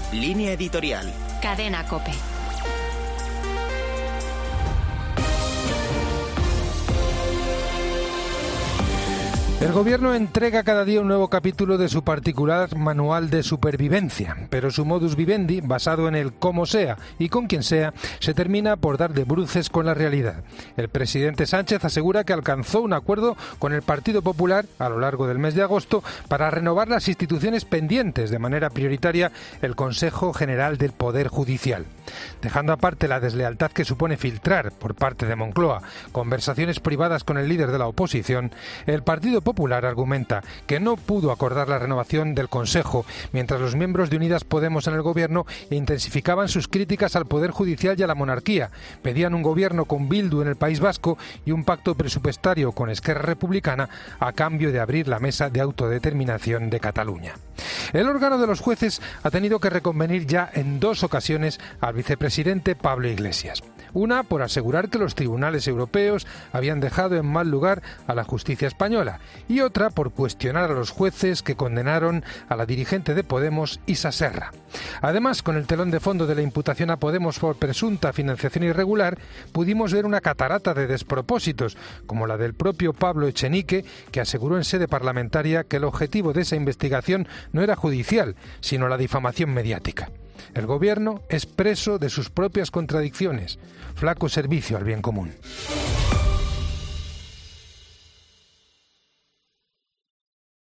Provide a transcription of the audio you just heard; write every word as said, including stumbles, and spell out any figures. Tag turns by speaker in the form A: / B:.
A: Línea editorial.
B: Cadena COPE.
C: El Gobierno entrega cada día un nuevo capítulo de su particular manual de supervivencia, pero su modus vivendi, basado en el cómo sea y con quien sea, se termina por dar de bruces con la realidad. El presidente Sánchez asegura que alcanzó un acuerdo con el Partido Popular a lo largo del mes de agosto para renovar las instituciones pendientes, de manera prioritaria el Consejo General del Poder Judicial. Dejando aparte la deslealtad que supone filtrar, por parte de Moncloa, conversaciones privadas con el líder de la oposición, el Partido Popular argumenta que no pudo acordar la renovación del Consejo, mientras los miembros de Unidas Podemos en el Gobierno intensificaban sus críticas al Poder Judicial y a la monarquía, pedían un gobierno con Bildu en el País Vasco y un pacto presupuestario con Esquerra Republicana a cambio de abrir la mesa de autodeterminación de Cataluña. El órgano de los jueces ha tenido que reconvenir ya en dos ocasiones al vicepresidente Pablo Iglesias. Una por asegurar que los tribunales europeos habían dejado en mal lugar a la justicia española y otra por cuestionar a los jueces que condenaron a la dirigente de Podemos, Isa Serra. Además, con el telón de fondo de la imputación a Podemos por presunta financiación irregular, pudimos ver una catarata de despropósitos, como la del propio Pablo Echenique, que aseguró en sede parlamentaria que el objetivo de esa investigación no era judicial, sino la difamación mediática. El Gobierno es preso de sus propias contradicciones. Flaco servicio al bien común.